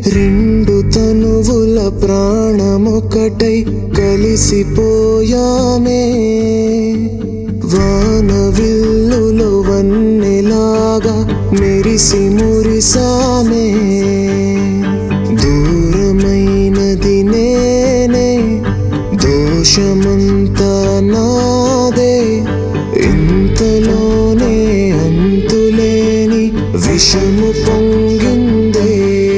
రెండు తనువుల ప్రాణమొకటై కలిసిపోయామే. వాన విల్లులో వన్నెలాగా మెరిసి మురిసామే. దూరమైనది నేనే, దోషమంతా నాదే. ఇంతలోనే అంతులేని విషము పొంగిందే.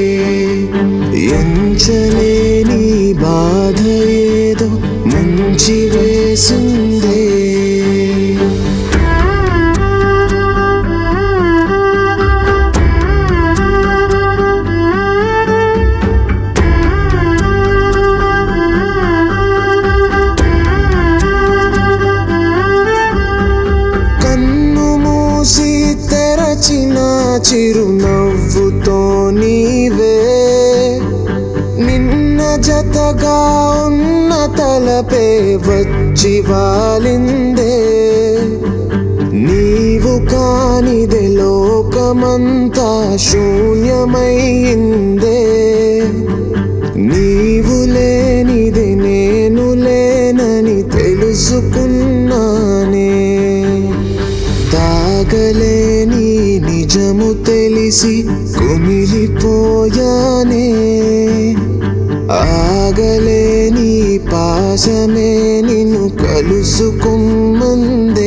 ఎంచలేని బాధ ఏదో ముంచి వేసిందే. కన్ను మూసి తెరచిన చిరునవ్వుతో నీవే, నిన్న జతగా ఉన్న తలపే వచ్చి వాలిందే. నీవు కానిదే లోకమంతా శూన్యమైందే. నీవు లేనిదే నేను లేనని తెలుసుకున్నానే. తాగలేని నిజము తెలిసి కుమిలిపోయానే. ఆగలేని పాశమే నిన్ను కలుసుకుమ్మందే.